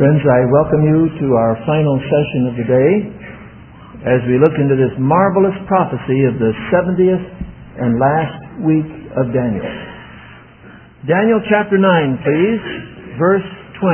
Friends, I welcome you to our final session of the day as we look into this marvelous prophecy of the 70th and last week of Daniel. Daniel chapter 9, please, verse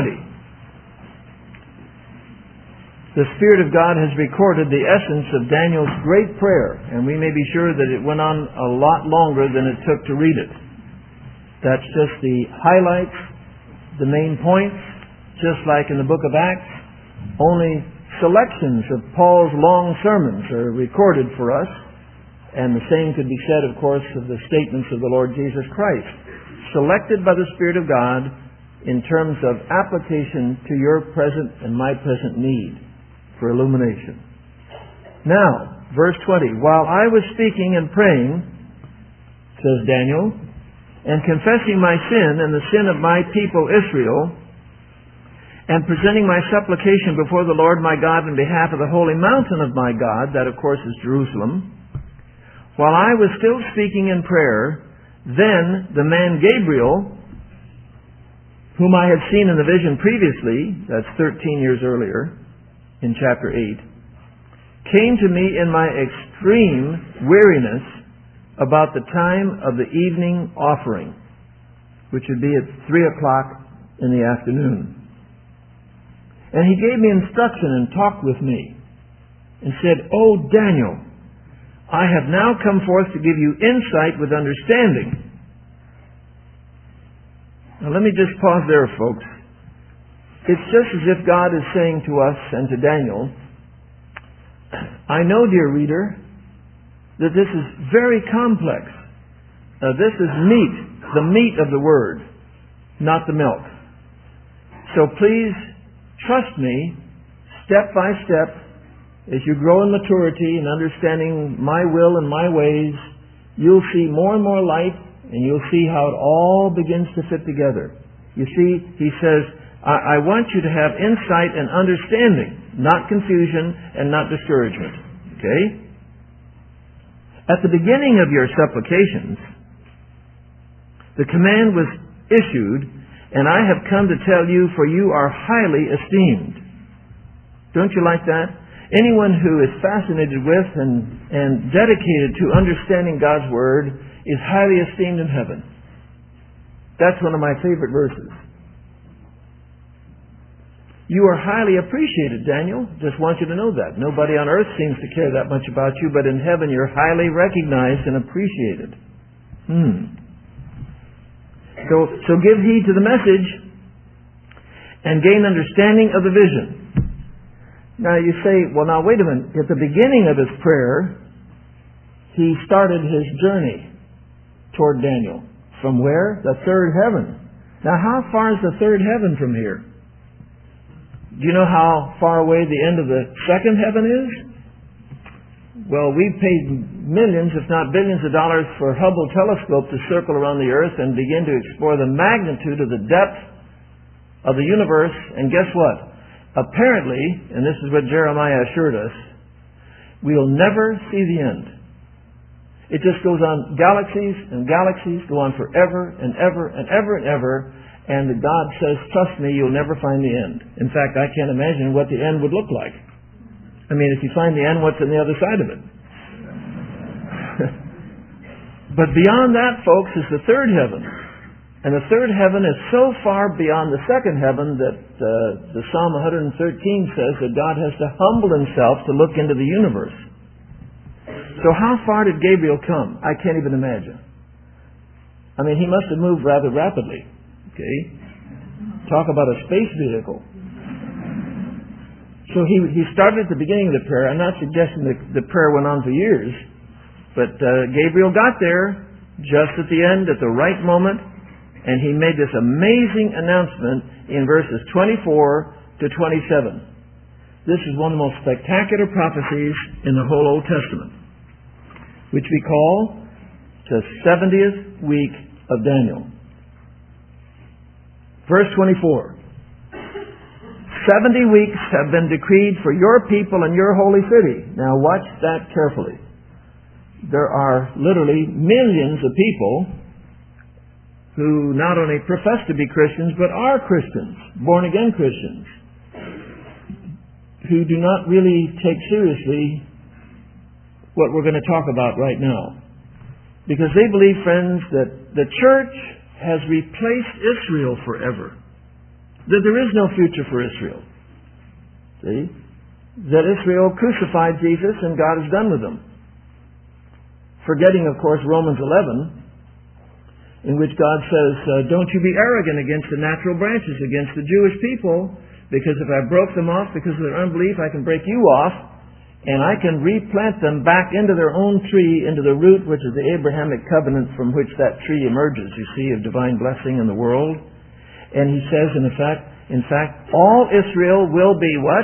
20. The Spirit of God has recorded the essence of Daniel's great prayer, and we may be sure that it went on a lot longer than it took to read it. That's just the highlights, the main points. Just like in the book of Acts, only selections of Paul's long sermons are recorded for us, and the same could be said, of course, of the statements of the Lord Jesus Christ, selected by the Spirit of God in terms of application to your present and my present need for illumination. Now, verse 20, while I was speaking and praying, says Daniel, and confessing my sin and the sin of my people Israel, and presenting my supplication before the Lord my God in behalf of the holy mountain of my God, that of course is Jerusalem, while I was still speaking in prayer, then the man Gabriel, whom I had seen in the vision previously, that's 13 years earlier, in chapter 8, came to me in my extreme weariness about the time of the evening offering, which would be at 3 o'clock in the afternoon. And he gave me instruction and talked with me and said, "O Daniel, I have now come forth to give you insight with understanding." Now let me just pause there, folks. It's just as if God is saying to us and to Daniel, I know, dear reader, that this is very complex. This is meat, the meat of the Word, not the milk. So please, trust me, step by step, as you grow in maturity and understanding my will and my ways, you'll see more and more light, and you'll see how it all begins to fit together. You see, he says, I want you to have insight and understanding, not confusion and not discouragement. Okay? At the beginning of your supplications, the command was issued, and I have come to tell you, for you are highly esteemed. Don't you like that? Anyone who is fascinated with and dedicated to understanding God's Word is highly esteemed in heaven. That's one of my favorite verses. You are highly appreciated, Daniel. Just want you to know that. Nobody on earth seems to care that much about you, but in heaven you're highly recognized and appreciated. So give heed to the message and gain understanding of the vision. Now you say, well now wait a minute. At the beginning of his prayer, he started his journey toward Daniel. From where? The third heaven. Now how far is the third heaven from here? Do you know how far away the end of the second heaven is? Well, we've paid millions, if not billions of dollars for Hubble telescope to circle around the earth and begin to explore the magnitude of the depth of the universe. And guess what? Apparently, and this is what Jeremiah assured us, we'll never see the end. It just goes on, galaxies and galaxies go on forever and ever and ever and ever. And God says, trust me, you'll never find the end. In fact, I can't imagine what the end would look like. I mean, if you find the end, what's on the other side of it? But beyond that, folks, is the third heaven. And the third heaven is so far beyond the second heaven that the Psalm 113 says that God has to humble himself to look into the universe. So how far did Gabriel come? I can't even imagine. I mean, he must have moved rather rapidly. Okay? Talk about a space vehicle. So he started at the beginning of the prayer. I'm not suggesting that the prayer went on for years, but Gabriel got there just at the end, at the right moment, and he made this amazing announcement in verses 24 to 27. This is one of the most spectacular prophecies in the whole Old Testament, which we call the 70th week of Daniel. Verse 24. 70 weeks have been decreed for your people and your holy city. Now watch that carefully. There are literally millions of people who not only profess to be Christians, but are Christians, born-again Christians. who do not really take seriously what we're going to talk about right now. Because they believe, friends, that the church has replaced Israel forever. That there is no future for Israel. See? That Israel crucified Jesus and God is done with them. Forgetting, of course, Romans 11, in which God says, don't you be arrogant against the natural branches, against the Jewish people, because if I broke them off because of their unbelief, I can break you off, and I can replant them back into their own tree, into the root, which is the Abrahamic covenant from which that tree emerges, you see, of divine blessing in the world. And he says, in fact, all Israel will be what?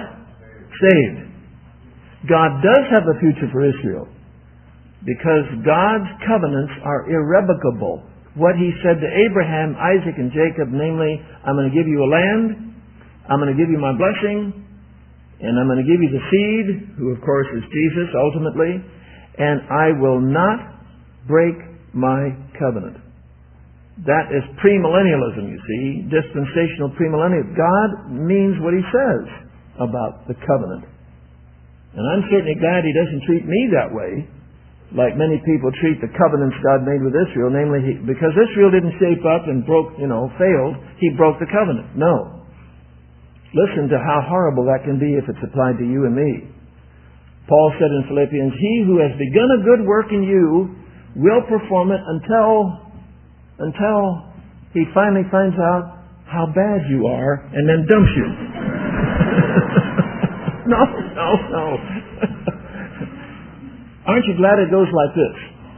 Saved. God does have a future for Israel, because God's covenants are irrevocable. What He said to Abraham, Isaac, and Jacob, namely, I'm going to give you a land, I'm going to give you my blessing, and I'm going to give you the seed, who of course is Jesus ultimately, and I will not break my covenant. That is premillennialism, you see, dispensational premillennialism. God means what He says about the covenant. And I'm certainly glad He doesn't treat me that way, like many people treat the covenants God made with Israel, namely, because Israel didn't shape up and failed, He broke the covenant. No. Listen to how horrible that can be if it's applied to you and me. Paul said in Philippians, He who has begun a good work in you will perform it until He finally finds out how bad you are and then dumps you. No. Aren't you glad it goes like this?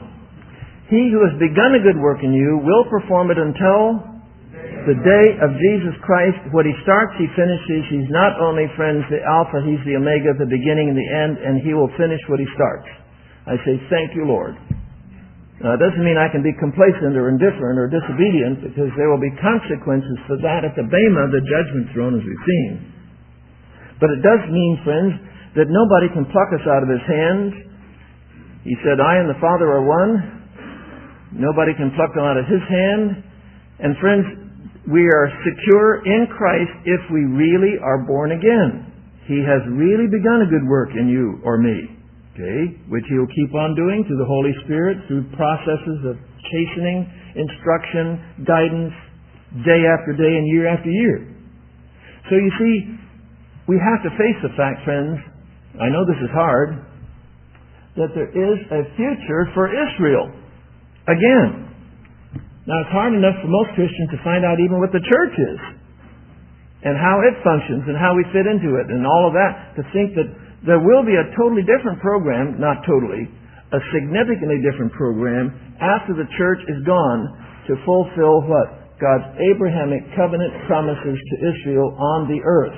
He who has begun a good work in you will perform it until the day of Jesus Christ. What He starts, He finishes. He's not only, friends, the Alpha, He's the Omega, the beginning and the end, and He will finish what He starts. I say, thank you, Lord. Now, it doesn't mean I can be complacent or indifferent or disobedient, because there will be consequences for that at the Bema, the judgment throne, as we've seen. But it does mean, friends, that nobody can pluck us out of His hands. He said, I and the Father are one. Nobody can pluck them out of His hand. And friends, we are secure in Christ if we really are born again. He has really begun a good work in you or me, okay, which He'll keep on doing through the Holy Spirit, through processes of chastening, instruction, guidance, day after day and year after year. So you see, we have to face the fact, friends, I know this is hard, that there is a future for Israel. Again. Now, it's hard enough for most Christians to find out even what the church is, and how it functions, and how we fit into it, and all of that, to think that there will be a totally different program, not totally, a significantly different program, after the church is gone, to fulfill what? God's Abrahamic covenant promises to Israel on the earth.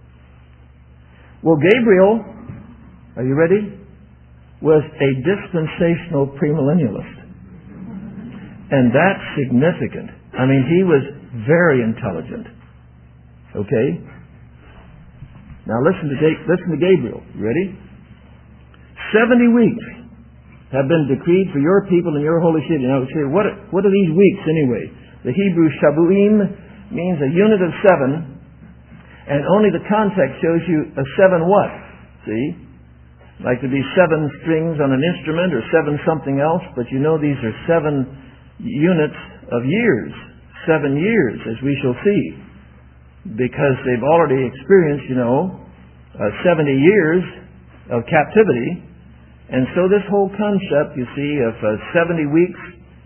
Well, Gabriel, are you ready? Was a dispensational premillennialist. And that's significant. I mean, he was very intelligent. Okay? Now listen to Gabriel. You ready? 70 weeks have been decreed for your people and your holy city. Now, say, what are these weeks anyway? The Hebrew shabuim means a unit of 7, and only the context shows you a 7 what? See? Like to be 7 strings on an instrument or 7 something else, but you know these are 7 units of years, 7 years, as we shall see, because they've already experienced, 70 years of captivity, and so this whole concept, you see, of 70 weeks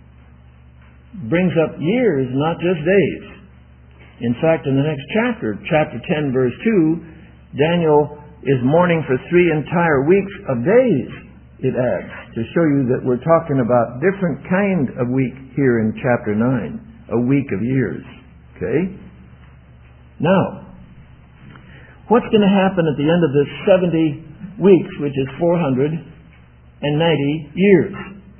brings up years, not just days. In fact, in the next chapter, chapter 10, verse 2, Daniel is mourning for 3 entire weeks of days, it adds, to show you that we're talking about different kind of week here in chapter 9, a week of years. Okay? Now, what's going to happen at the end of this 70 weeks, which is 490 years?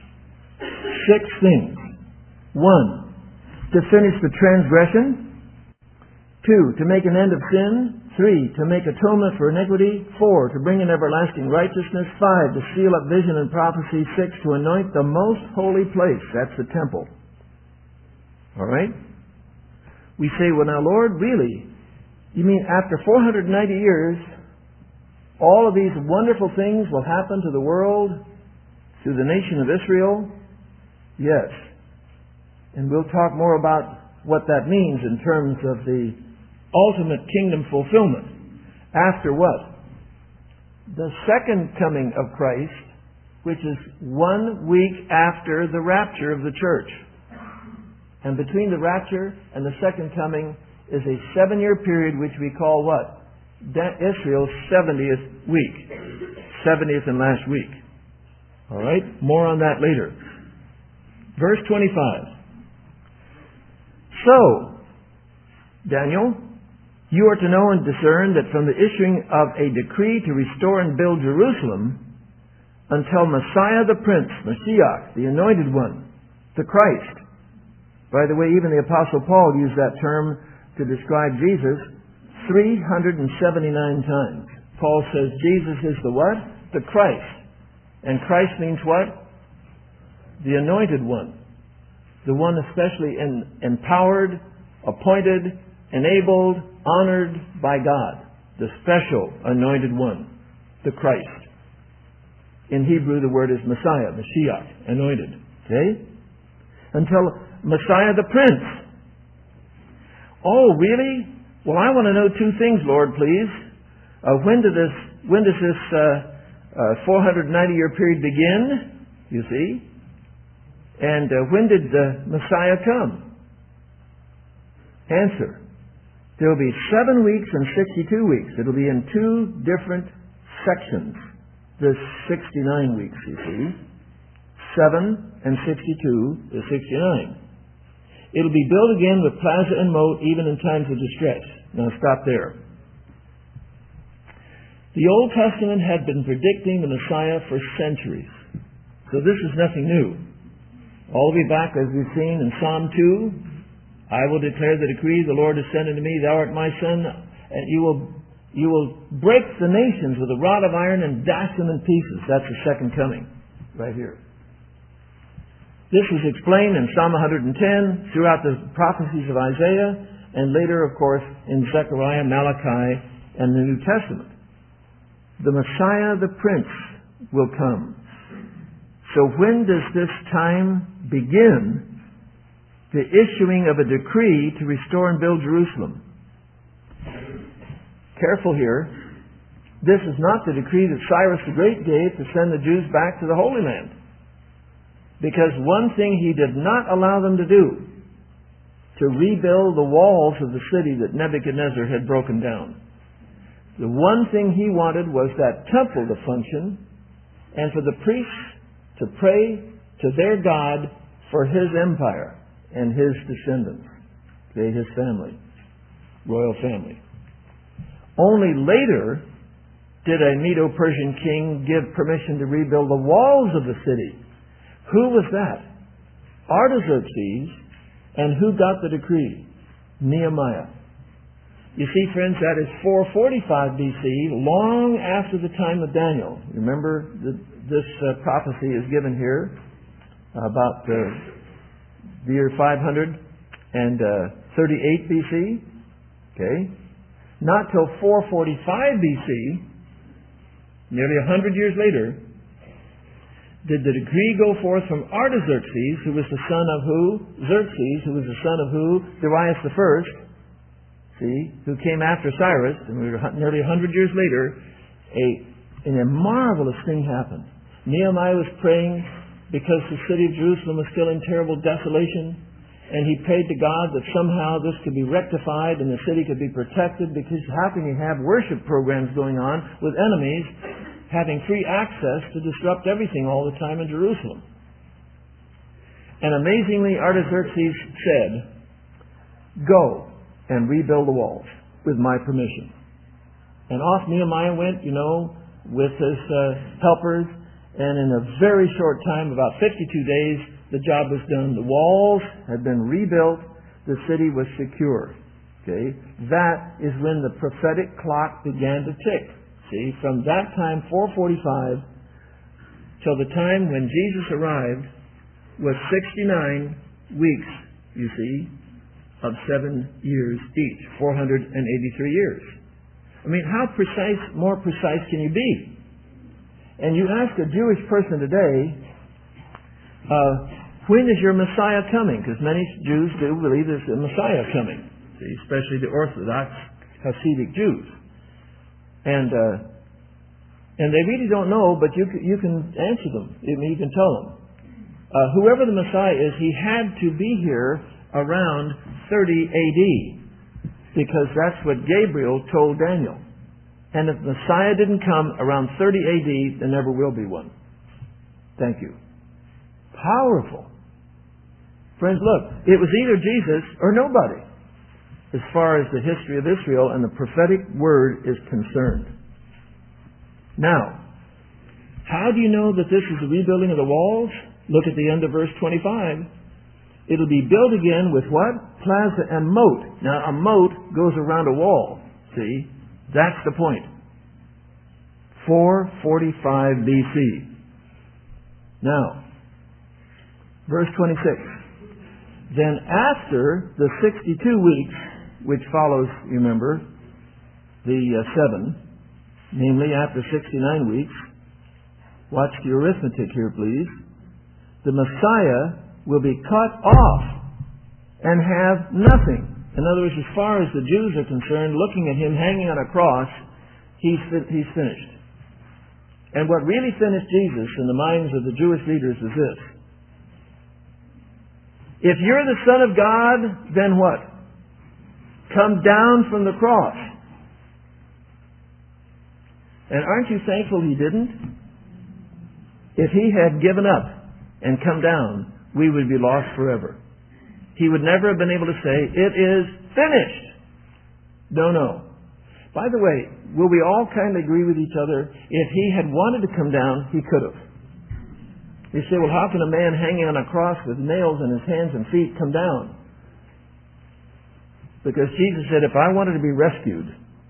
6 things. 1, to finish the transgression. 2, to make an end of sin. 3, to make atonement for iniquity. 4, to bring in everlasting righteousness. 5, to seal up vision and prophecy. 6, to anoint the most holy place. That's the temple. All right? We say, well now, Lord, really? You mean after 490 years, all of these wonderful things will happen to the world through the nation of Israel? Yes. And we'll talk more about what that means in terms of the ultimate kingdom fulfillment. After what? The second coming of Christ, which is 1 week after the rapture of the church. And between the rapture and the second coming is a 7-year period which we call what? Israel's 70th week. 70th and last week. All right? More on that later. Verse 25. So, Daniel, you are to know and discern that from the issuing of a decree to restore and build Jerusalem until Messiah the Prince, Mashiach, the Anointed One, the Christ. By the way, even the Apostle Paul used that term to describe Jesus 379 times. Paul says Jesus is the what? The Christ. And Christ means what? The Anointed One. The one especially empowered, appointed, enabled, honored by God. The special Anointed One. The Christ. In Hebrew the word is Messiah, Mashiach, anointed. Okay? Until Messiah the Prince. Oh, really? Well, I want to know 2 things, Lord, please. When does this 490-year period begin? You see? And when did the Messiah come? Answer. There will be 7 weeks and 62 weeks. It will be in 2 different sections. There's 69 weeks, you see. 7 and 62 is 69. It'll be built again with plaza and moat even in times of distress. Now stop there. The Old Testament had been predicting the Messiah for centuries. So this is nothing new. All the way back, as we've seen in Psalm 2, I will declare the decree, the Lord has sent unto me, thou art my son, and you will break the nations with a rod of iron and dash them in pieces. That's the second coming, right here. This was explained in Psalm 110, throughout the prophecies of Isaiah, and later, of course, in Zechariah, Malachi, and the New Testament. The Messiah, the Prince, will come. So when does this time begin? The issuing of a decree to restore and build Jerusalem. Careful here. This is not the decree that Cyrus the Great gave to send the Jews back to the Holy Land. Because one thing he did not allow them to do, to rebuild the walls of the city that Nebuchadnezzar had broken down. The one thing he wanted was that temple to function, and for the priests to pray to their God for his empire and his descendants, his family, royal family. Only later did a Medo-Persian king give permission to rebuild the walls of the city. Who was that? Artaxerxes. And who got the decree? Nehemiah. You see, friends, that is 445 BC, long after the time of Daniel. Remember, this prophecy is given here about the year 538 BC. Okay? Not till 445 BC, nearly 100 years later, did the decree go forth from Artaxerxes, who was the son of who? Xerxes, who was the son of who? Darius the First. See, who came after Cyrus, and we were nearly 100 years later, a marvelous thing happened. Nehemiah was praying because the city of Jerusalem was still in terrible desolation, and he prayed to God that somehow this could be rectified and the city could be protected, because how can you have worship programs going on with enemies having free access to disrupt everything all the time in Jerusalem? And amazingly, Artaxerxes said, "Go and rebuild the walls with my permission." And off Nehemiah went, with his helpers, and in a very short time, about 52 days, the job was done. The walls had been rebuilt. The city was secure. Okay? That is when the prophetic clock began to tick. See, from that time, 445, till the time when Jesus arrived, was 69 weeks, you see, of 7 years each, 483 years. I mean, how more precise can you be? And you ask a Jewish person today, when is your Messiah coming? Because many Jews do believe there's a Messiah coming, see, especially the Orthodox Hasidic Jews. And they really don't know, but you can answer them. You can tell them. Whoever the Messiah is, he had to be here around 30 A.D. because that's what Gabriel told Daniel. And if Messiah didn't come around 30 A.D., there never will be one. Thank you. Powerful. Friends, look, it was either Jesus or nobody as far as the history of Israel and the prophetic word is concerned. Now, how do you know that this is the rebuilding of the walls? Look at the end of verse 25. It'll be built again with what? Plaza and moat. Now, a moat goes around a wall. See? That's the point. 445 BC. Now, verse 26. Then after the 62 weeks, which follows, you remember, the 7, namely after 69 weeks, watch the arithmetic here, please, the Messiah will be cut off and have nothing. In other words, as far as the Jews are concerned, looking at him hanging on a cross, he's finished. And what really finished Jesus in the minds of the Jewish leaders is this. If you're the Son of God, then what? Come down from the cross. And aren't you thankful he didn't? If he had given up and come down, we would be lost forever. He would never have been able to say, it is finished. No. By the way, will we all kind of agree with each other? If he had wanted to come down, he could have. You say, well, how can a man hanging on a cross with nails in his hands and feet come down? Because Jesus said, if I wanted to be rescued,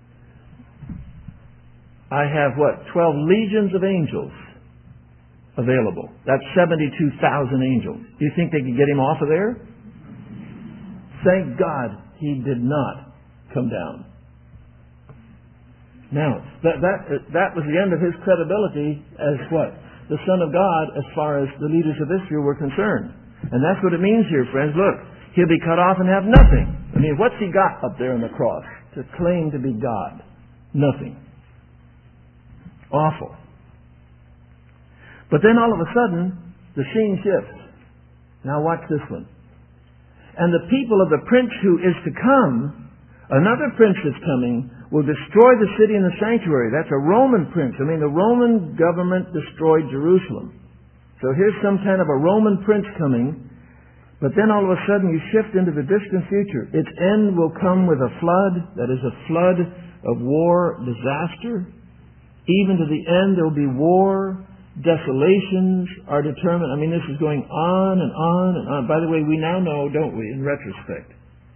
I have 12 legions of angels available. That's 72,000 angels. Do you think they could get him off of there? Thank God he did not come down. Now, that was the end of his credibility as what? The Son of God as far as the leaders of Israel were concerned. And that's what it means here, friends. Look, he'll be cut off and have nothing. I mean, what's he got up there on the cross to claim to be God? Nothing. Awful. But then all of a sudden, the scene shifts. Now watch this one. And the people of the prince who is to come, another prince is coming, will destroy the city and the sanctuary. That's a Roman prince. I mean, the Roman government destroyed Jerusalem. So here's some kind of a Roman prince coming. But then all of a sudden you shift into the distant future. Its end will come with a flood. That is a flood of war, disaster. Even to the end there will be war. Desolations are determined. I mean, this is going on and on and on. By the way, we now know, don't we, in retrospect,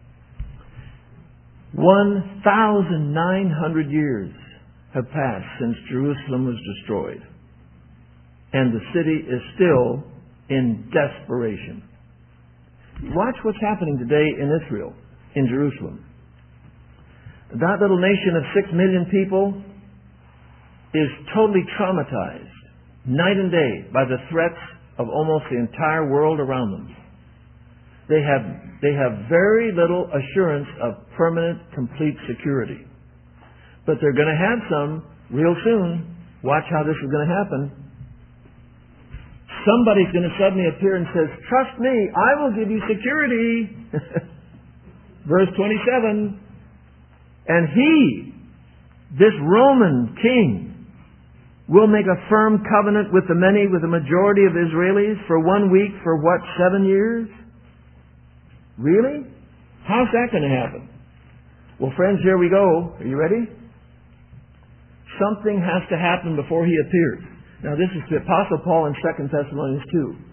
1,900 years have passed since Jerusalem was destroyed. And the city is still in desperation. Watch what's happening today in Israel, in Jerusalem. That little nation of 6 million people is totally traumatized, night and day, by the threats of almost the entire world around them. They have very little assurance of permanent, complete security. But they're going to have some real soon. Watch how this is going to happen. Somebody's going to suddenly appear and says, trust me, I will give you security. Verse 27. And he, this Roman king, will make a firm covenant with the many, with the majority of Israelis for 1 week for what, 7 years? Really? How's that going to happen? Well, friends, here we go. Are you ready? Something has to happen before he appears. Now, this is the Apostle Paul in 2 Thessalonians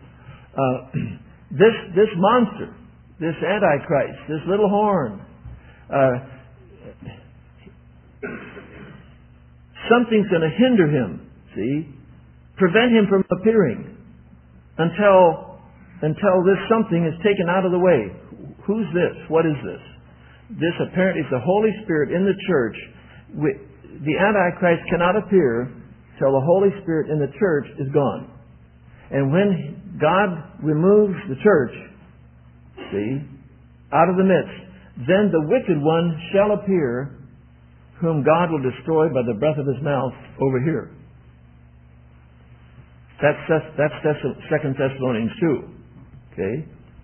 2. This monster, this Antichrist, this little horn, something's going to hinder him, see? Prevent him from appearing until this something is taken out of the way. Who's this? What is this? This apparently is the Holy Spirit in the church the Antichrist cannot appear till the Holy Spirit in the church is gone. And when God removes the church, out of the midst, then the wicked one shall appear, whom God will destroy by the breath of his mouth over here. That's 2 Thessalonians 2. Okay?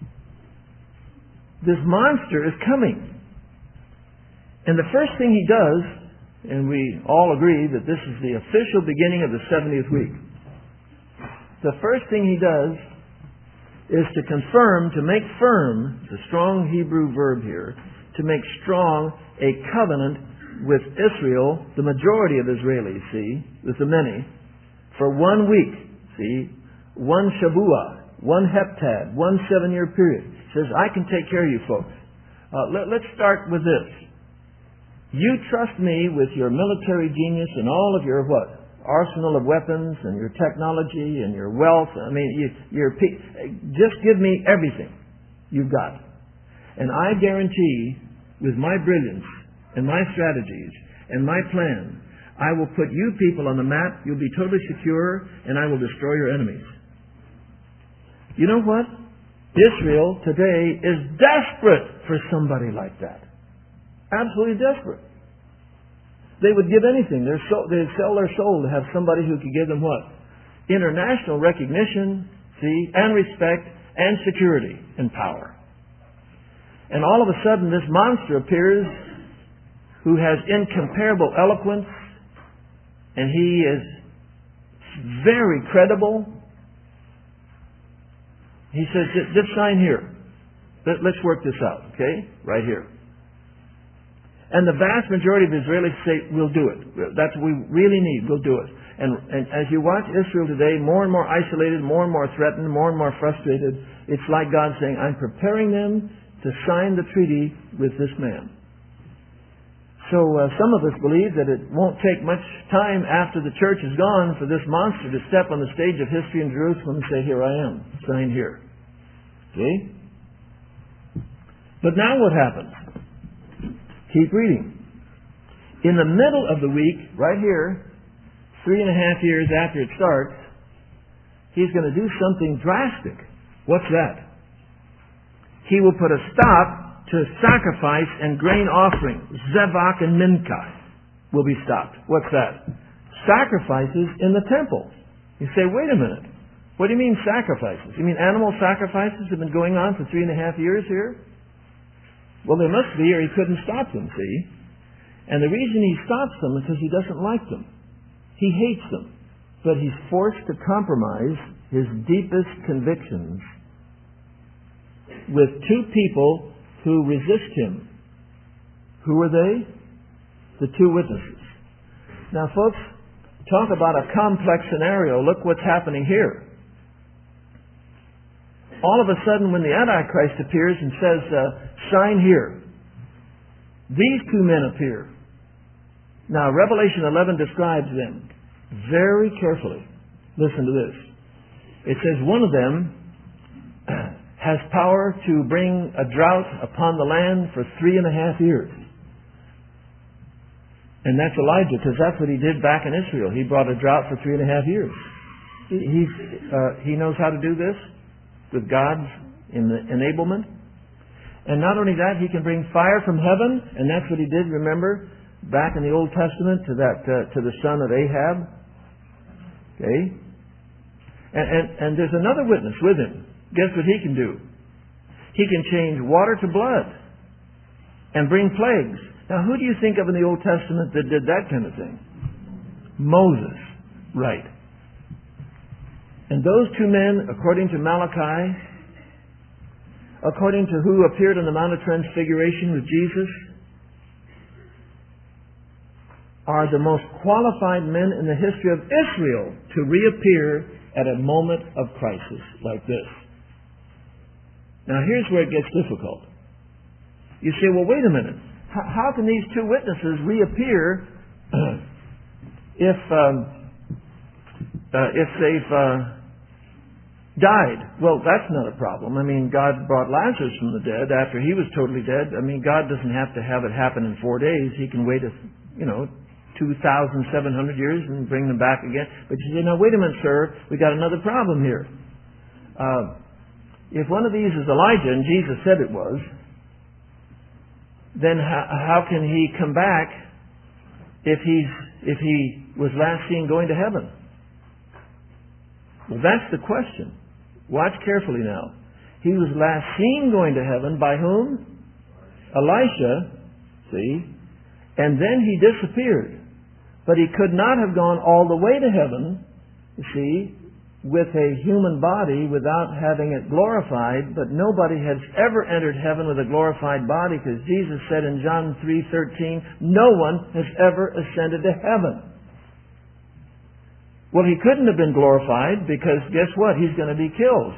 This monster is coming. And the first thing he does, and we all agree that this is the official beginning of the 70th week. The first thing he does is to confirm, to make firm, it's a strong Hebrew verb here, to make strong a covenant with Israel, the majority of Israelis, with the many, for 1 week, one Shavuah, one Heptad, 1 7-year period. He says, I can take care of you folks. Let's start with this. You trust me with your military genius and all of your arsenal of weapons and your technology and your wealth. I mean, just give me everything you've got. And I guarantee, with my brilliance and my strategies and my plan, I will put you people on the map, you'll be totally secure, and I will destroy your enemies. You know what? Israel today is desperate for somebody like that. Absolutely desperate. They would give anything. They'd sell their soul to have somebody who could give them what? International recognition, and respect, and security, and power. And all of a sudden this monster appears who has incomparable eloquence, and he is very credible. He says, just sign here. Let's work this out, okay? Right here. And the vast majority of Israelis say, we'll do it. That's what we really need. We'll do it. And as you watch Israel today, more and more isolated, more and more threatened, more and more frustrated, it's like God saying, I'm preparing them to sign the treaty with this man. So some of us believe that it won't take much time after the church is gone for this monster to step on the stage of history in Jerusalem and say, here I am, sign here. See? But now what happens? Keep reading. In the middle of the week, right here, 3.5 years after it starts, he's going to do something drastic. What's that? He will put a stop to sacrifice and grain offering. Zevach and Mincha will be stopped. What's that? Sacrifices in the temple. You say, wait a minute. What do you mean sacrifices? You mean animal sacrifices have been going on for 3.5 years here? Well, they must be, or he couldn't stop them, see? And the reason he stops them is because he doesn't like them. He hates them. But he's forced to compromise his deepest convictions with two people who resist him. Who are they? The two witnesses. Now, folks, talk about a complex scenario. Look what's happening here. All of a sudden, when the Antichrist appears and says, sign here, these two men appear. Now, Revelation 11 describes them very carefully. Listen to this. It says one of them has power to bring a drought upon the land for 3.5 years. And that's Elijah, because that's what he did back in Israel. He brought a drought for 3.5 years. He knows how to do this with God's enablement. And not only that, he can bring fire from heaven, and that's what he did, remember, back in the Old Testament to the son of Ahab. Okay? And there's another witness with him. Guess what he can do? He can change water to blood and bring plagues. Now, who do you think of in the Old Testament that did that kind of thing? Moses. Right. And those two men, according to Malachi, according to who appeared on the Mount of Transfiguration with Jesus, are the most qualified men in the history of Israel to reappear at a moment of crisis like this. Now, here's where it gets difficult. You say, well, wait a minute. How can these two witnesses reappear if they've died? Well, that's not a problem. I mean, God brought Lazarus from the dead after he was totally dead. I mean, God doesn't have to have it happen in 4 days. He can wait, 2,700 years and bring them back again. But you say, now wait a minute, sir, we got another problem here. If one of these is Elijah, and Jesus said it was, then how can he come back if he was last seen going to heaven? Well, that's the question. Watch carefully now. He was last seen going to heaven by whom? Elisha, see? And then he disappeared. But he could not have gone all the way to heaven, you see, with a human body without having it glorified. But nobody has ever entered heaven with a glorified body, because Jesus said in John 3:13, no one has ever ascended to heaven. Well, he couldn't have been glorified, because guess what? He's going to be killed.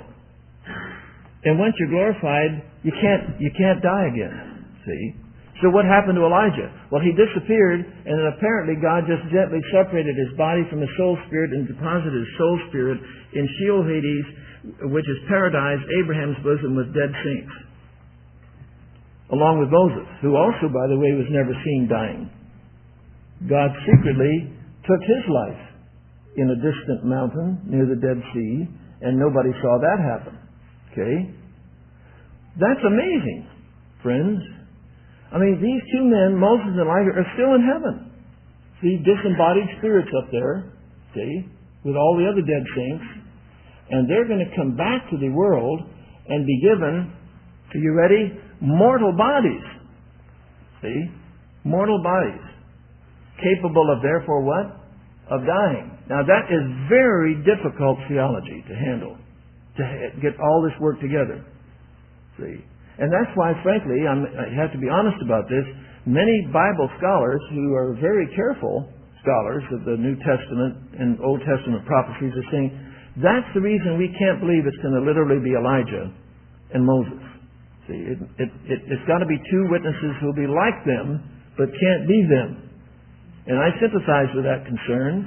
And once you're glorified, you can't die again. See? So what happened to Elijah? Well, he disappeared, and then apparently God just gently separated his body from his soul spirit and deposited his soul spirit in Sheol Hades, which is paradise, Abraham's bosom, with dead saints. Along with Moses, who also, by the way, was never seen dying. God secretly took his life in a distant mountain near the Dead Sea, and nobody saw that happen. Okay? That's amazing, friends. I mean, these two men, Moses and Elijah, are still in heaven. See, disembodied spirits up there, see, with all the other dead saints. And they're going to come back to the world and be given, are you ready? Mortal bodies. See? Mortal bodies. Capable of, therefore, what? Of dying. Now, that is very difficult theology to handle, to get all this work together. See? And that's why, frankly, I have to be honest about this, many Bible scholars who are very careful scholars of the New Testament and Old Testament prophecies are saying, that's the reason we can't believe it's going to literally be Elijah and Moses. See, it's got to be two witnesses who will be like them, but can't be them. And I sympathize with that concern.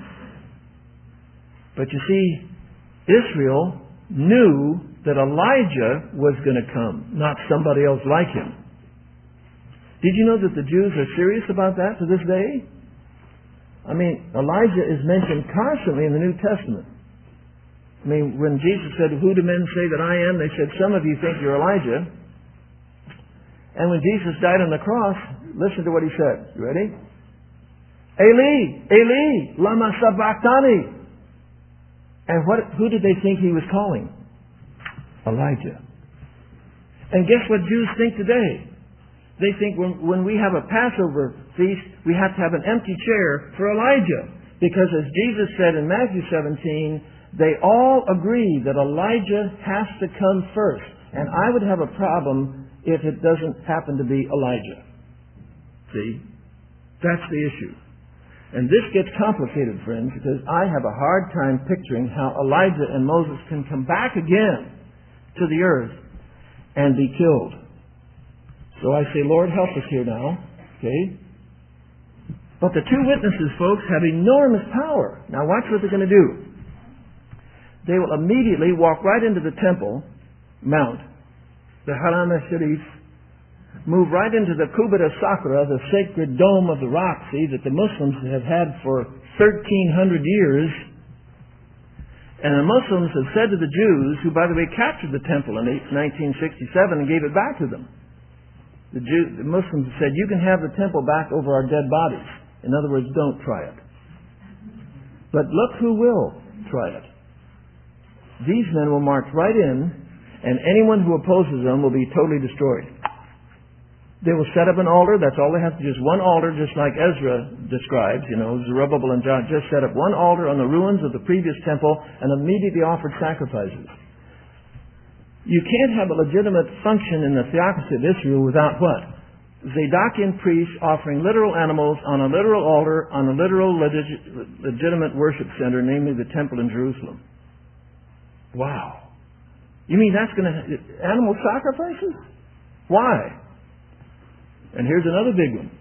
But you see, Israel knew that Elijah was going to come, not somebody else like him. Did you know that the Jews are serious about that to this day? I mean, Elijah is mentioned constantly in the New Testament. I mean, when Jesus said, who do men say that I am? They said, some of you think you're Elijah. And when Jesus died on the cross, listen to what he said. You ready? Eli, Eli, lama sabachthani. And who did they think he was calling? Elijah. And guess what Jews think today? They think when we have a Passover feast, we have to have an empty chair for Elijah. Because as Jesus said in Matthew 17, they all agree that Elijah has to come first. And I would have a problem if it doesn't happen to be Elijah. See? That's the issue. And this gets complicated, friends, because I have a hard time picturing how Elijah and Moses can come back again to the earth and be killed. So I say, Lord, help us here now. Okay? But the two witnesses, folks, have enormous power. Now watch what they're going to do. They will immediately walk right into the temple mount, the Haram al-Sharif, move right into the Kubbat al-Sakra, the sacred dome of the rock, see, that the Muslims have had for 1,300 years. And the Muslims have said to the Jews, who, by the way, captured the temple in 1967 and gave it back to them. The Muslims have said, you can have the temple back over our dead bodies. In other words, don't try it. But look who will try it. These men will march right in, and anyone who opposes them will be totally destroyed. They will set up an altar. That's all they have to do, just one altar, just like Ezra describes. You know, Zerubbabel and John just set up one altar on the ruins of the previous temple and immediately offered sacrifices. You can't have a legitimate function in the theocracy of Israel without what? Zadokian priests offering literal animals on a literal altar on a literal legitimate worship center, namely the temple in Jerusalem. Wow. You mean that's going to... animal sacrifices? Why? And here's another big one.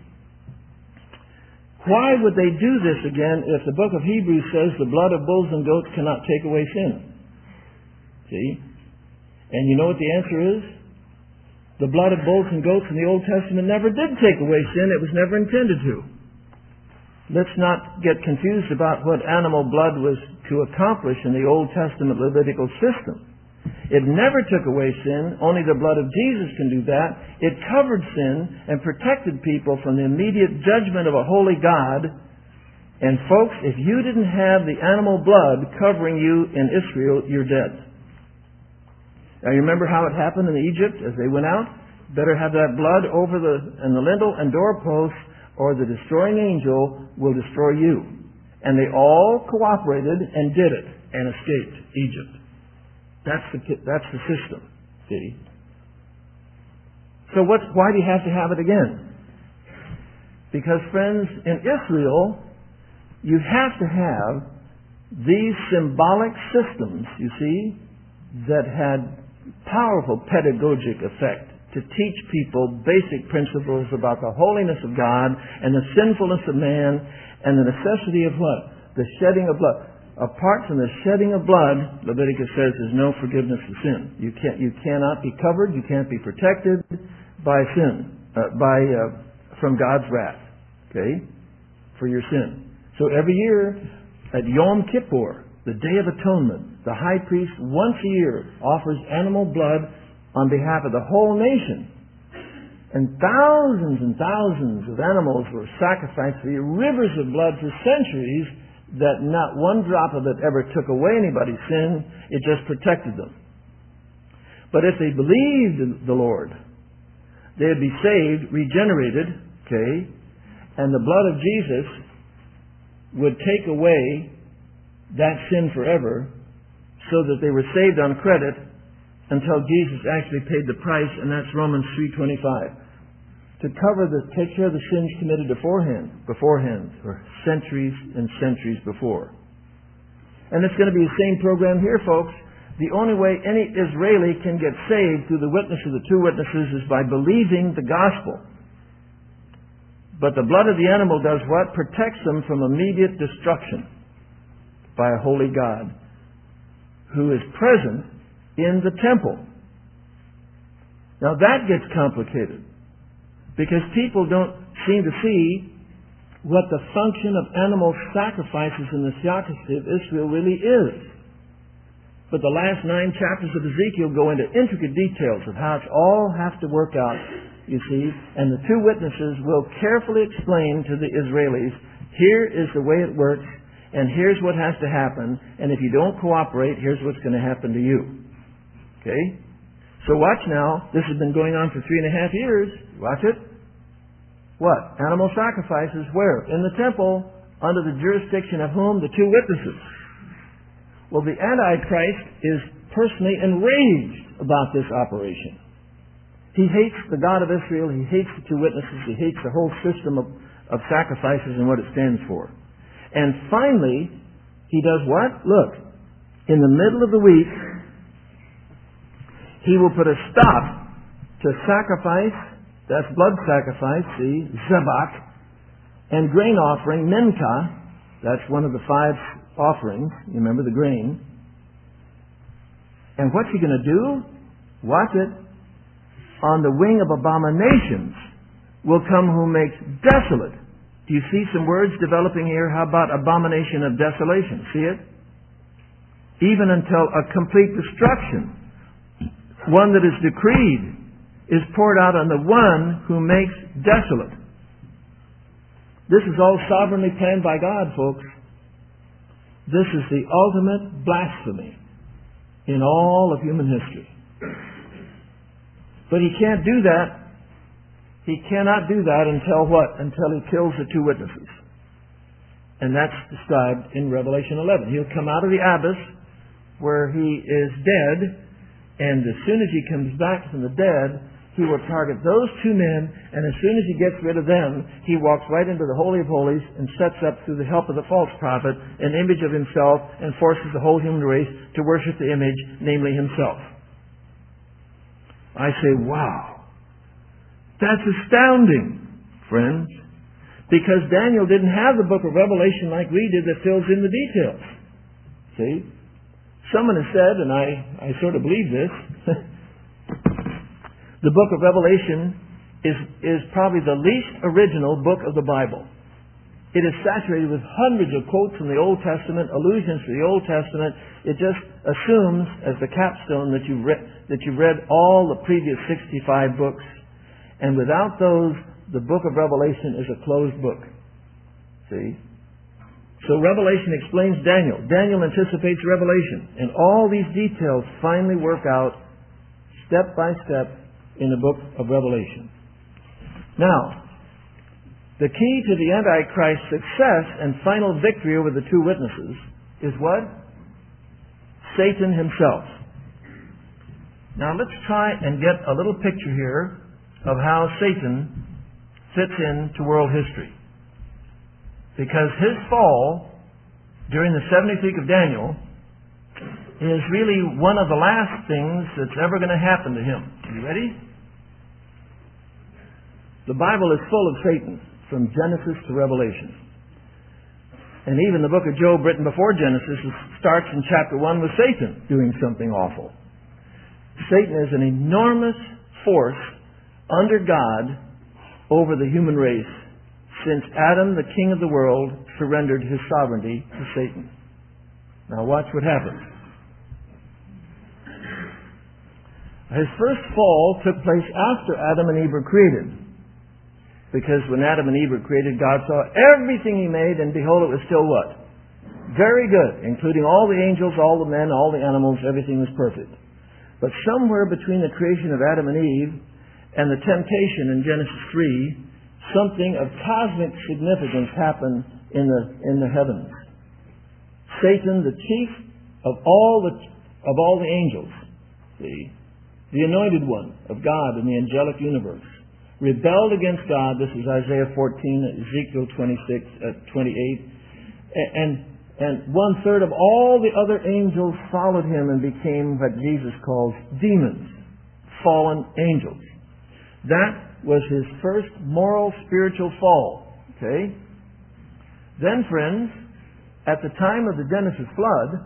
Why would they do this again if the book of Hebrews says the blood of bulls and goats cannot take away sin? See? And you know what the answer is? The blood of bulls and goats in the Old Testament never did take away sin. It was never intended to. Let's not get confused about what animal blood was to accomplish in the Old Testament Levitical system. It never took away sin. Only the blood of Jesus can do that. It covered sin and protected people from the immediate judgment of a holy God. And folks, if you didn't have the animal blood covering you in Israel, you're dead. Now you remember how it happened in Egypt as they went out? Better have that blood over the lintel and doorposts, or the destroying angel will destroy you. And they all cooperated and did it and escaped Egypt. That's the system. See? So why do you have to have it again? Because, friends, in Israel, you have to have these symbolic systems, you see, that had powerful pedagogic effect to teach people basic principles about the holiness of God and the sinfulness of man and the necessity of what? The shedding of blood. Apart from the shedding of blood, Leviticus says, there's no forgiveness of sin. You cannot be covered, you can't be protected by sin, from God's wrath, okay, for your sin. So every year at Yom Kippur, the Day of Atonement, the high priest once a year offers animal blood on behalf of the whole nation. And thousands of animals were sacrificed for you, rivers of blood for centuries, that not one drop of it ever took away anybody's sin. It just protected them. But if they believed in the Lord, they'd be saved, regenerated, okay, and the blood of Jesus would take away that sin forever, so that they were saved on credit until Jesus actually paid the price, and that's Romans 3:25. To take care of the sins committed beforehand, or centuries and centuries before. And it's going to be the same program here, folks. The only way any Israeli can get saved through the witness of the two witnesses is by believing the gospel. But the blood of the animal does what? Protects them from immediate destruction by a holy God who is present in the temple. Now that gets complicated, because people don't seem to see what the function of animal sacrifices in the theocracy of Israel really is. But the last 9 chapters of Ezekiel go into intricate details of how it all has to work out, you see, and the two witnesses will carefully explain to the Israelis, here is the way it works, and here's what has to happen, and if you don't cooperate, here's what's going to happen to you. Okay? So watch now. This has been going on for 3.5 years. Watch it. What? Animal sacrifices where? In the temple, under the jurisdiction of whom? The two witnesses. Well, the Antichrist is personally enraged about this operation. He hates the God of Israel. He hates the two witnesses. He hates the whole system of sacrifices and what it stands for. And finally, he does what? Look, in the middle of the week, he will put a stop to sacrifice, that's blood sacrifice, see, zebach, and grain offering, mincha, that's one of the 5 offerings, you remember the grain. And what's he going to do? Watch it. On the wing of abominations will come who makes desolate. Do you see some words developing here? How about abomination of desolation? See it? Even until a complete destruction. One that is decreed is poured out on the one who makes desolate. This is all sovereignly planned by God, folks. This is the ultimate blasphemy in all of human history. But he can't do that. He cannot do that until what? Until he kills the two witnesses. And that's described in Revelation 11. He'll come out of the abyss where he is dead, and as soon as he comes back from the dead, he will target those 2 men, and as soon as he gets rid of them, he walks right into the Holy of Holies and sets up, through the help of the false prophet, an image of himself and forces the whole human race to worship the image, namely himself. I say, wow. That's astounding, friends. Because Daniel didn't have the book of Revelation like we did that fills in the details. See? Someone has said, and I sort of believe this, the book of Revelation is probably the least original book of the Bible. It is saturated with hundreds of quotes from the Old Testament, allusions to the Old Testament. It just assumes, as the capstone, that you've read all the previous 65 books. And without those, the book of Revelation is a closed book. See? So Revelation explains Daniel. Daniel anticipates Revelation. And all these details finally work out step by step in the book of Revelation. Now, the key to the Antichrist's success and final victory over the two witnesses is what? Satan himself. Now let's try and get a little picture here of how Satan fits into world history. Because his fall during the 70th week of Daniel is really one of the last things that's ever going to happen to him. Are you ready? The Bible is full of Satan, from Genesis to Revelation. And even the book of Job, written before Genesis, starts in chapter 1 with Satan doing something awful. Satan is an enormous force under God over the human race since Adam, the king of the world, surrendered his sovereignty to Satan. Now watch what happens. His first fall took place after Adam and Eve were created. Because when Adam and Eve were created, God saw everything He made, and behold, it was still what? Very good, including all the angels, all the men, all the animals, everything was perfect. But somewhere between the creation of Adam and Eve and the temptation in Genesis 3, something of cosmic significance happened in the heavens. Satan, the chief of all the angels, the anointed one of God in the angelic universe, rebelled against God. This is Isaiah 14, Ezekiel 28. And 1/3 of all the other angels followed him and became what Jesus calls demons, fallen angels. That was his first moral, spiritual fall. Okay? Then, friends, at the time of the Genesis flood,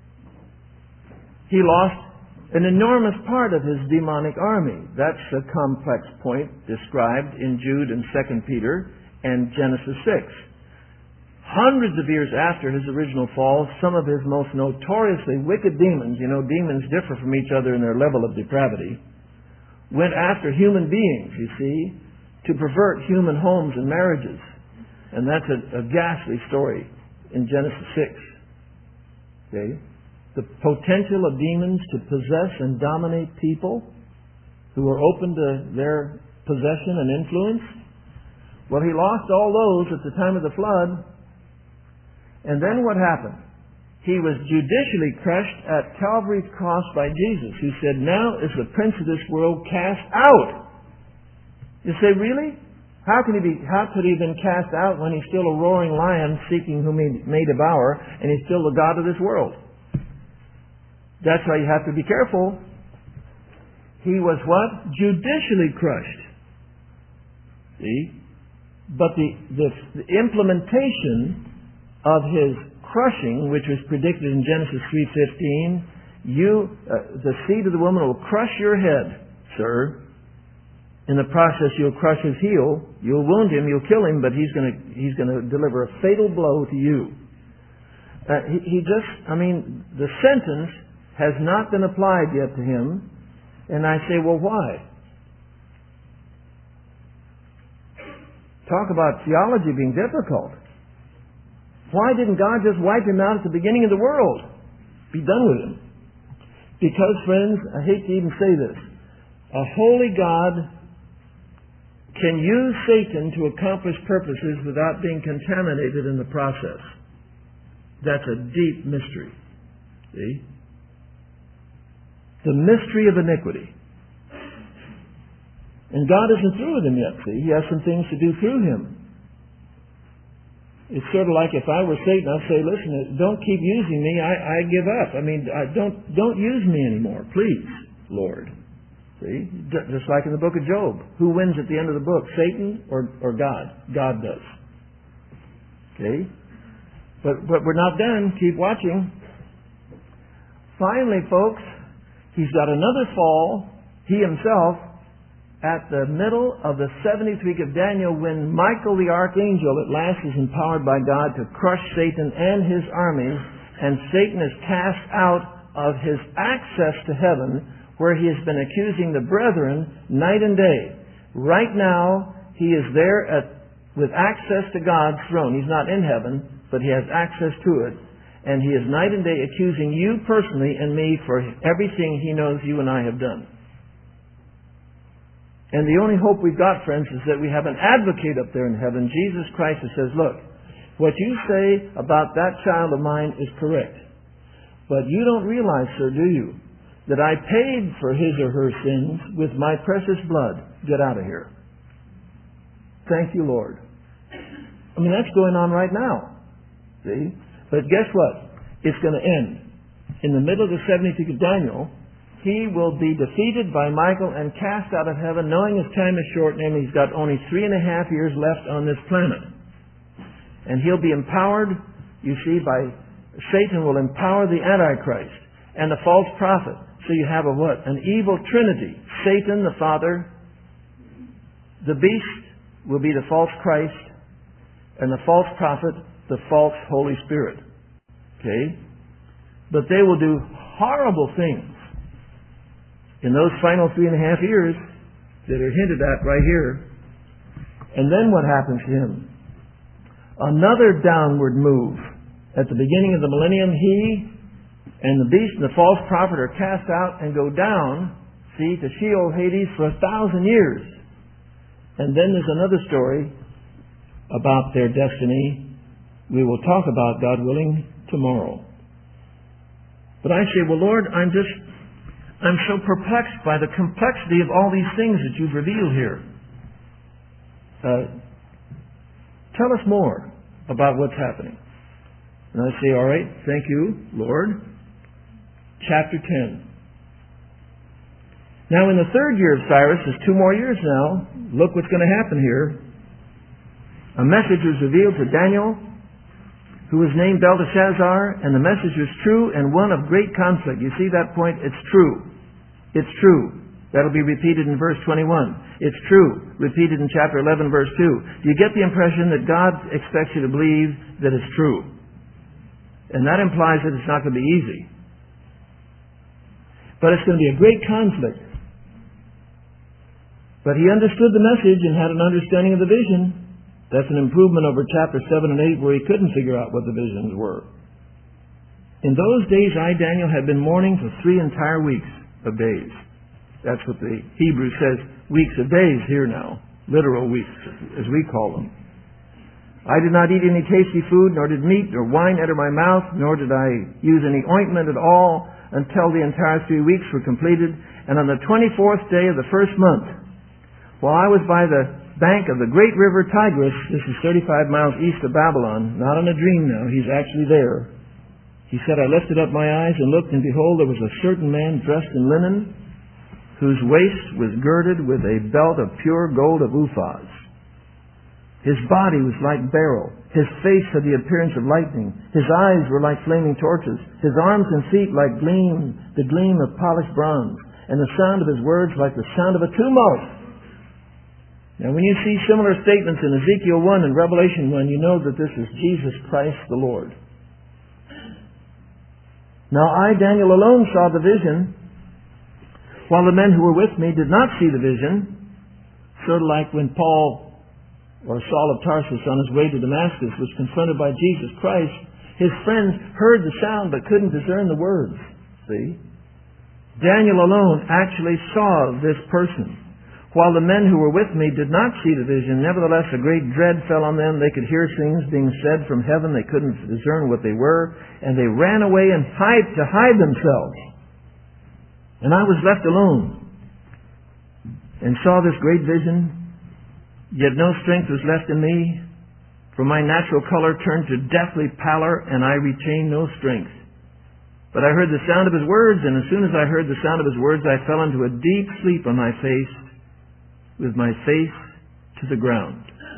he lost an enormous part of his demonic army. That's a complex point described in Jude and 2 Peter and Genesis 6. Hundreds of years after his original fall, some of his most notoriously wicked demons, demons differ from each other in their level of depravity, went after human beings, you see, to pervert human homes and marriages. And that's a ghastly story in Genesis 6. Okay? The potential of demons to possess and dominate people who are open to their possession and influence. Well, he lost all those at the time of the flood. And then what happened? He was judicially crushed at Calvary's cross by Jesus, who said, "Now is the prince of this world cast out." You say, really? How could he have been cast out when he's still a roaring lion seeking whom he may devour, and he's still the God of this world? That's why you have to be careful. He was what? Judicially crushed. See? But the implementation of his crushing, which was predicted in Genesis 3:15, the seed of the woman will crush your head, sir. In the process, you'll crush his heel, you'll wound him, you'll kill him, but he's going to deliver a fatal blow to you. The sentence has not been applied yet to him. And I say, well, why? Talk about theology being difficult. Why didn't God just wipe him out at the beginning of the world? Be done with him. Because, friends, I hate to even say this, a holy God can use Satan to accomplish purposes without being contaminated in the process. That's a deep mystery. See? The mystery of iniquity. And God isn't through with him yet, see? He has some things to do through him. It's sort of like if I were Satan, I'd say, listen, don't keep using me. I give up. Don't use me anymore. Please, Lord. See? Just like in the book of Job. Who wins at the end of the book? Satan or God? God does. Okay? But we're not done. Keep watching. Finally, folks, he's got another fall, he himself, at the middle of the 70th week of Daniel, when Michael the archangel at last is empowered by God to crush Satan and his armies, and Satan is cast out of his access to heaven, where he has been accusing the brethren night and day. Right now, he is there with access to God's throne. He's not in heaven, but he has access to it. And he is night and day accusing you personally and me for everything he knows you and I have done. And the only hope we've got, friends, is that we have an advocate up there in heaven, Jesus Christ, who says, look, what you say about that child of mine is correct. But you don't realize, sir, do you, that I paid for his or her sins with my precious blood. Get out of here. Thank you, Lord. I mean, that's going on right now. See? But guess what? It's going to end. In the middle of the 70th week of Daniel, he will be defeated by Michael and cast out of heaven, knowing his time is short, namely he's got only 3.5 years left on this planet. And he'll be empowered, you see, by Satan will empower the Antichrist and the false prophet. So you have a what? An evil trinity. Satan, the Father, the beast will be the false Christ, and the false prophet, the false Holy Spirit. Okay? But they will do horrible things in those final 3.5 years that are hinted at right here. And then what happens to him? Another downward move. At the beginning of the millennium, he and the beast and the false prophet are cast out and go down, see, to Sheol, Hades, for 1,000 years. And then there's another story about their destiny we will talk about, God willing, tomorrow. But I say, well, Lord, I'm so perplexed by the complexity of all these things that you've revealed here. Tell us more about what's happening. And I say, all right, thank you, Lord. Chapter 10. Now in the third year of Cyrus, there's 2 more years now. Look what's going to happen here. A message was revealed to Daniel, who was named Belteshazzar, and the message was true and one of great conflict. You see that point? It's true. It's true. That'll be repeated in verse 21. It's true. Repeated in chapter 11, verse 2. Do you get the impression that God expects you to believe that it's true? And that implies that it's not going to be easy. But it's going to be a great conflict. But he understood the message and had an understanding of the vision. That's an improvement over chapter 7 and 8, where he couldn't figure out what the visions were. In those days, I, Daniel, had been mourning for 3 entire weeks of days. That's what the Hebrew says, weeks of days here now. Literal weeks, as we call them. I did not eat any tasty food, nor did meat or wine enter my mouth, nor did I use any ointment at all until the entire 3 weeks were completed. And on the 24th day of the first month, while I was by the bank of the great river Tigris, this is 35 miles east of Babylon, not in a dream now, he's actually there. He said, I lifted up my eyes and looked, and behold, there was a certain man dressed in linen, whose waist was girded with a belt of pure gold of Uphaz. His body was like beryl. His face had the appearance of lightning. His eyes were like flaming torches. His arms and feet like the gleam of polished bronze. And the sound of his words like the sound of a tumult. Now when you see similar statements in Ezekiel 1 and Revelation 1, you know that this is Jesus Christ the Lord. Now I, Daniel, alone saw the vision, while the men who were with me did not see the vision. Sort of like when Paul, or Saul of Tarsus, on his way to Damascus, was confronted by Jesus Christ. His friends heard the sound but couldn't discern the words. See? Daniel alone actually saw this person. While the men who were with me did not see the vision, nevertheless a great dread fell on them. They could hear things being said from heaven. They couldn't discern what they were. And they ran away and to hide themselves. And I was left alone and saw this great vision. Yet no strength was left in me, for my natural color turned to deathly pallor, and I retained no strength. But I heard the sound of his words, and as soon as I heard the sound of his words, I fell into a deep sleep on my face, with my face to the ground.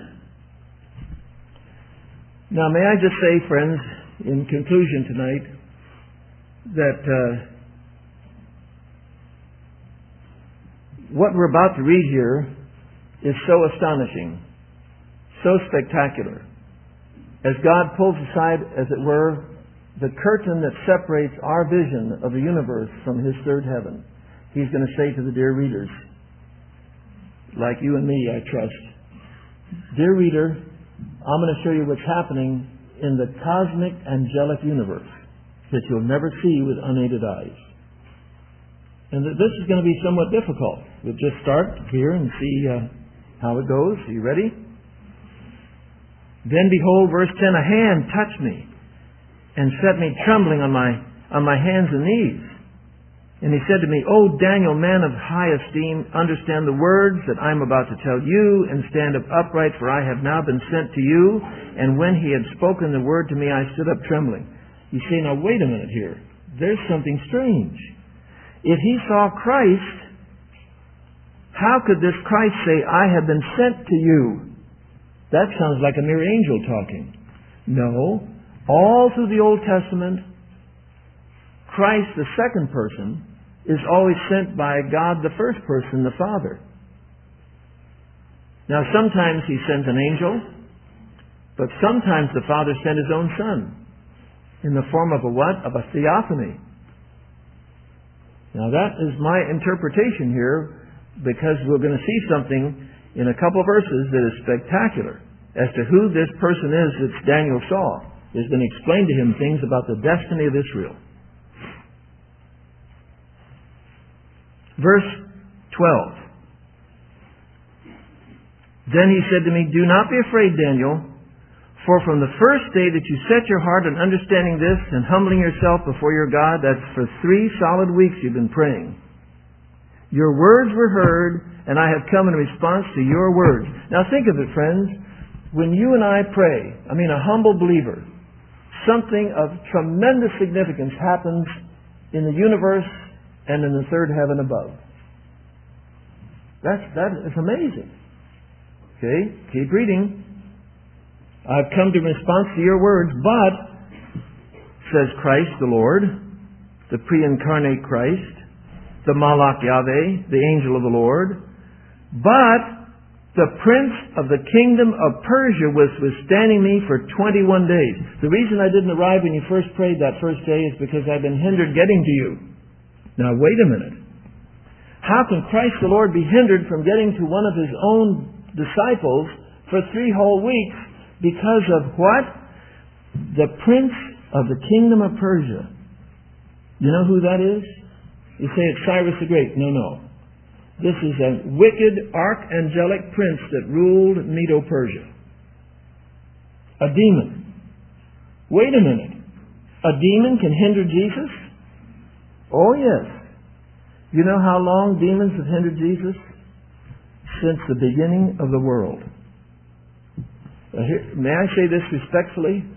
Now, may I just say, friends, in conclusion tonight, that What we're about to read here is so astonishing, so spectacular. As God pulls aside, as it were, the curtain that separates our vision of the universe from His third heaven, He's going to say to the dear readers, like you and me, I trust, dear reader, I'm going to show you what's happening in the cosmic angelic universe that you'll never see with unaided eyes. And this is going to be somewhat difficult. We'll just start here and see how it goes. Are you ready? Then behold, verse 10, a hand touched me and set me trembling on my hands and knees. And he said to me, O Daniel, man of high esteem, understand the words that I am about to tell you, and stand up upright, for I have now been sent to you. And when he had spoken the word to me, I stood up trembling. You say, now wait a minute here. There's something strange. If he saw Christ, how could this Christ say, I have been sent to you? That sounds like a mere angel talking. No. All through the Old Testament, Christ, the second person, is always sent by God, the first person, the Father. Now, sometimes He sends an angel, but sometimes the Father sent His own Son in the form of a what? Of a theophany. Now, that is my interpretation here, because we're going to see something in a couple of verses that is spectacular as to who this person is that Daniel saw. Is going to explain to him things about the destiny of Israel. Verse 12. Then he said to me, do not be afraid, Daniel, for from the first day that you set your heart on understanding this and humbling yourself before your God, that's for 3 solid weeks you've been praying. Your words were heard, and I have come in response to your words. Now think of it, friends. When you and I pray, a humble believer, something of tremendous significance happens in the universe and in the third heaven above. That is amazing. Okay, keep reading. I've come to response to your words, but, says Christ the Lord, the pre-incarnate Christ, the Malach Yahweh, the angel of the Lord, but the prince of the kingdom of Persia was withstanding me for 21 days. The reason I didn't arrive when you first prayed that first day is because I've been hindered getting to you. Now wait a minute. How can Christ the Lord be hindered from getting to one of His own disciples for 3 whole weeks because of what? The prince of the kingdom of Persia. You know who that is? You say it's Cyrus the Great. No. This is a wicked archangelic prince that ruled Medo-Persia. A demon. Wait a minute. A demon can hinder Jesus? Oh yes. You know how long demons have hindered Jesus? Since the beginning of the world. May I say this respectfully?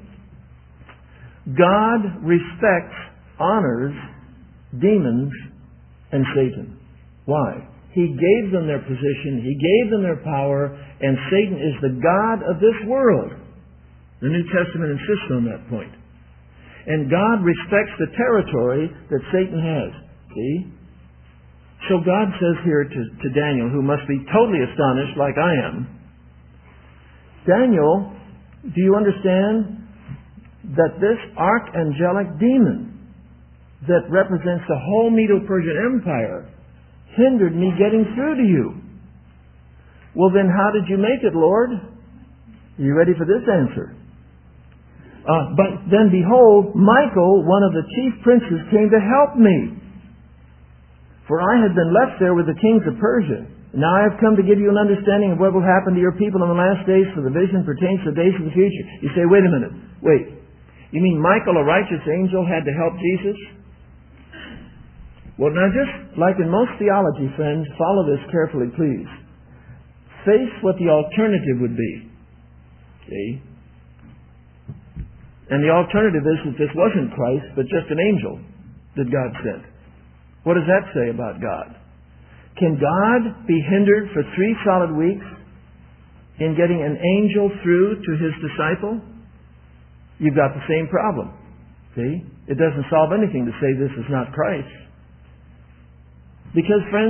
God respects, honors demons and Satan. Why? He gave them their position, He gave them their power, and Satan is the god of this world. The New Testament insists on that point. And God respects the territory that Satan has. See? So God says here to Daniel, who must be totally astonished like I am, Daniel, do you understand that this archangelic demon that represents the whole Medo-Persian Empire hindered me getting through to you? Well, then how did you make it, Lord? Are you ready for this answer? But then behold, Michael, one of the chief princes, came to help me. For I had been left there with the kings of Persia. Now I have come to give you an understanding of what will happen to your people in the last days, for the vision pertains to the days of the future. You say, wait a minute. Wait. You mean Michael, a righteous angel, had to help Jesus? Well, now just like in most theology, friends, follow this carefully, please. Face what the alternative would be. See? And the alternative is that this wasn't Christ, but just an angel that God sent. What does that say about God? Can God be hindered for 3 solid weeks in getting an angel through to His disciple? You've got the same problem. See? It doesn't solve anything to say this is not Christ. Because, friends,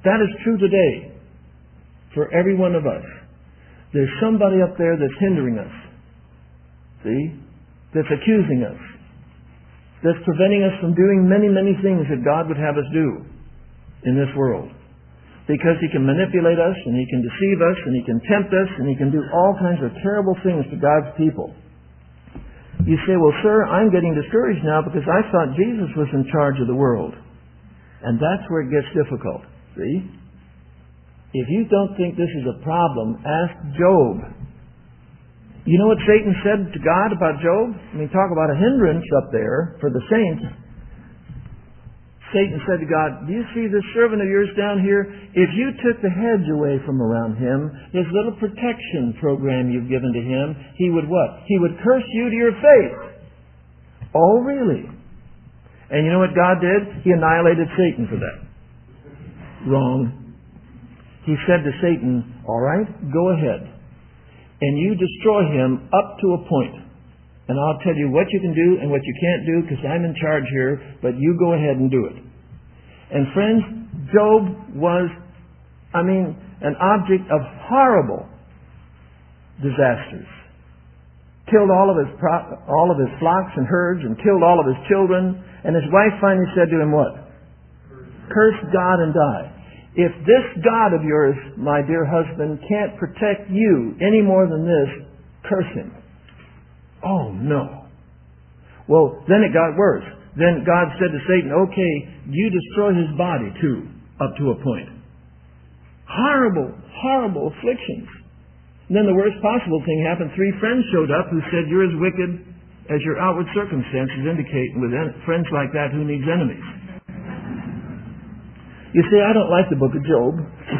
That is true today for every one of us. There's somebody up there that's hindering us. See? That's accusing us. That's preventing us from doing many, many things that God would have us do in this world. Because he can manipulate us, and he can deceive us, and he can tempt us, and he can do all kinds of terrible things to God's people. You say, well, sir, I'm getting discouraged now because I thought Jesus was in charge of the world. And that's where it gets difficult. See? If you don't think this is a problem, ask Job. You know what Satan said to God about Job? I mean, talk about a hindrance up there for the saints. Satan said to God, do you see this servant of yours down here? If you took the hedge away from around him, his little protection program you've given to him, he would what? He would curse you to your face. Oh, really? And you know what God did? He annihilated Satan for that. Wrong. He said to Satan, all right, go ahead. And you destroy him up to a point. And I'll tell you what you can do and what you can't do because I'm in charge here, but you go ahead and do it. And friends, Job was, an object of horrible disasters. Killed all of his flocks and herds and killed all of his children. And his wife finally said to him what? Curse God and die. If this God of yours, my dear husband, can't protect you any more than this, curse him. Oh, no. Well, then it got worse. Then God said to Satan, okay, you destroy his body too, up to a point. Horrible, horrible afflictions. And then the worst possible thing happened. 3 friends showed up who said, you're as wicked as your outward circumstances indicate. And with friends like that, who needs enemies? You see, I don't like the book of Job.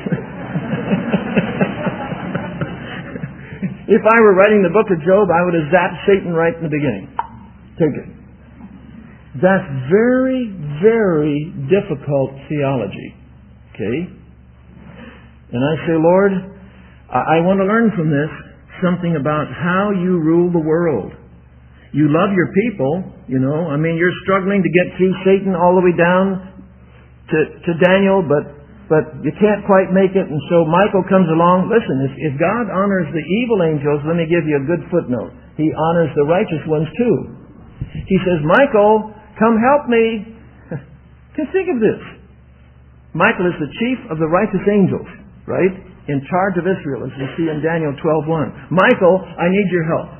If I were writing the book of Job, I would have zapped Satan right in the beginning. Take it. That's very, very difficult theology. Okay? And I say, Lord, I want to learn from this something about how you rule the world. You love your people, you're struggling to get through Satan all the way down to Daniel, but you can't quite make it, and so Michael comes along. Listen, if God honors the evil angels, let me give you a good footnote. He honors the righteous ones too. He says, Michael, come help me. Just think of this. Michael is the chief of the righteous angels, right? In charge of Israel, as we see in Daniel 12:1. Michael, I need your help.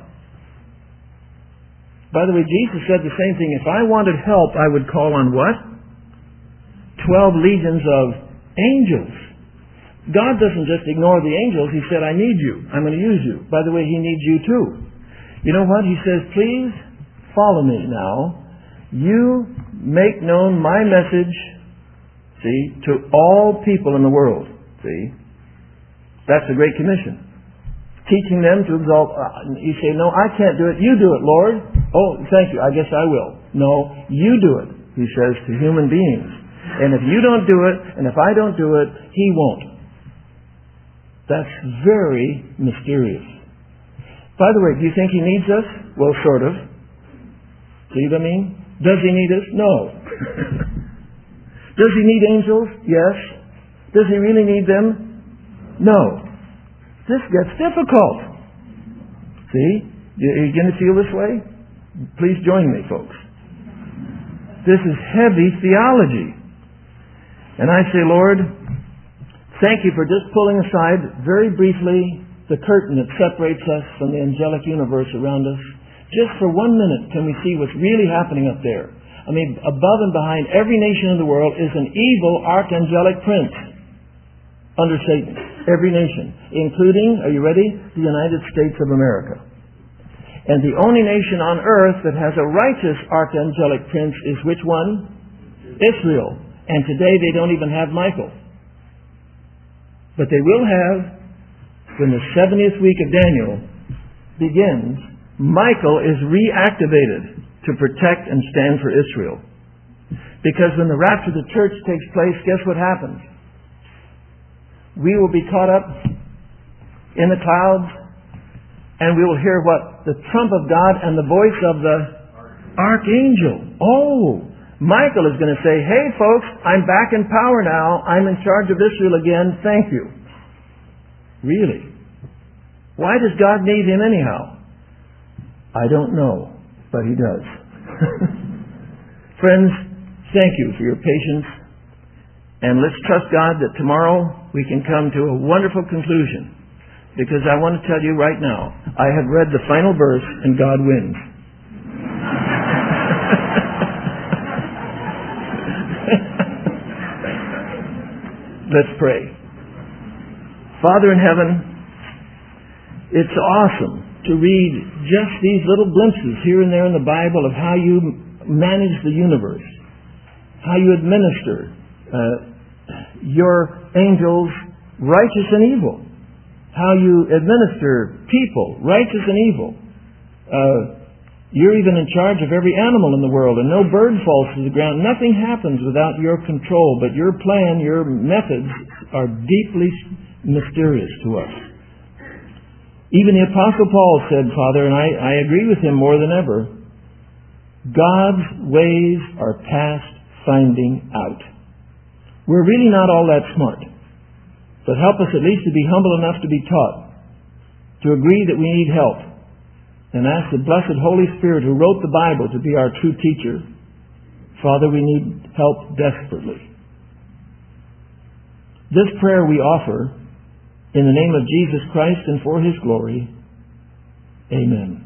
By the way, Jesus said the same thing. If I wanted help, I would call on what? 12 legions of angels. God doesn't just ignore the angels. He said, I need you. I'm going to use you. By the way, he needs you too. You know what? He says, please follow me now. You make known my message, see, to all people in the world. See? That's the Great Commission. Teaching them to exalt. You say, no, I can't do it. You do it, Lord. Oh, thank you. I guess I will. No, you do it, he says to human beings. And if you don't do it, and if I don't do it, he won't. That's very mysterious. By the way, do you think he needs us? Well, sort of. See what I mean? Does he need us? No. Does he need angels? Yes. Does he really need them? No. This gets difficult. See? Are you going to feel this way? Please join me, folks. This is heavy theology. And I say, Lord, thank you for just pulling aside very briefly the curtain that separates us from the angelic universe around us. Just for 1 minute can we see what's really happening up there. Above and behind every nation in the world is an evil archangelic prince under Satan. Every nation, including, are you ready? The United States of America. And the only nation on earth that has a righteous archangelic prince is which one? Israel. And today they don't even have Michael. But they will have, when the 70th week of Daniel begins, Michael is reactivated to protect and stand for Israel. Because when the rapture of the church takes place, guess what happens? We will be caught up in the clouds, and we will hear what? The trump of God and the voice of the archangel. Oh! Michael is going to say, hey folks, I'm back in power now. I'm in charge of Israel again. Thank you. Really? Why does God need him anyhow? I don't know, but he does. Friends, thank you for your patience. And let's trust God that tomorrow we can come to a wonderful conclusion. Because I want to tell you right now, I have read the final verse and God wins. Let's pray. Father in heaven, it's awesome to read just these little glimpses here and there in the Bible of how you manage the universe, how you administer your angels, righteous and evil, how you administer people, righteous and evil. You're even in charge of every animal in the world, and no bird falls to the ground. Nothing happens without your control, but your plan, your methods are deeply mysterious to us. Even the Apostle Paul said, Father, and I agree with him more than ever, God's ways are past finding out. We're really not all that smart, but help us at least to be humble enough to be taught, to agree that we need help, and ask the blessed Holy Spirit who wrote the Bible to be our true teacher. Father, we need help desperately. This prayer we offer in the name of Jesus Christ and for His glory. Amen.